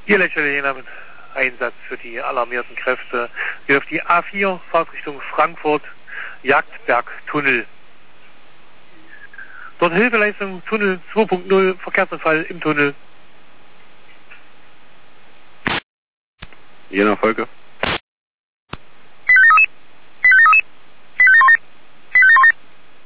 Ihr Namen. Einsatz für die alarmierten Kräfte. Hier auf die A4, Fahrtrichtung Frankfurt, Jagdbergtunnel. Dort Hilfeleistung, Tunnel 2.0, Verkehrsunfall im Tunnel. Jena Volker.